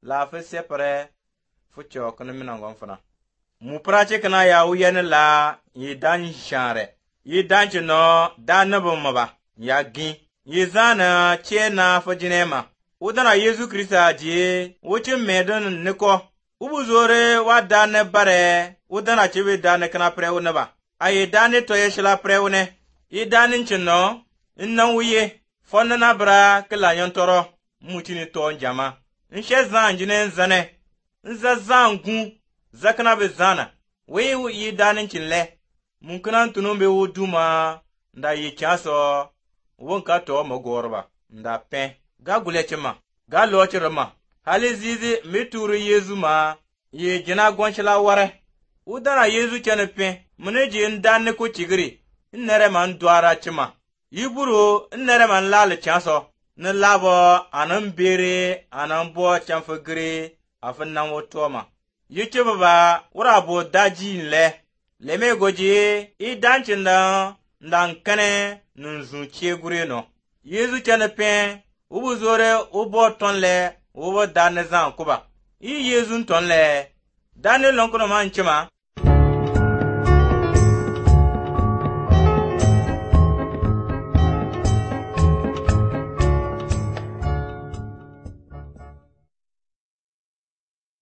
la fu sepre fu chokne mina gonfana mu prache kana ya uyene la yi dan share yi dan chino dan nabumaba ya gi yi zana chena fu jinema udana Yesu Krista ji wuci medon niko ubuzore wa dan bare udana chiwe dan kana preune ba ayi dan to yeshla preune yi dan chino innan wuye fonna na bra kala yontoro mutini to njama nshe zan jine zane nza zangu zakana be zana we yi danin chinle mun kana tunun be wuduma nda yi chaso wonka to mogorba nda pe ga gulechima ga lochirma hali zizi mituru Yesu ma yi jina gonchila ware udara Yesu chene pe muneji ndanne ko chigiri nnere man dwara chima yiburu nnere man lal chaso ne labo anan bere anan bo chamfagre afin nan wotoma yiche baba wura bo daji leme goji i dancin da ndan kane nunzu chegure no Yesu chane pe ubu zore ubo tonle ubo danne zan kuba i Yesu tonle danne lonkono man chima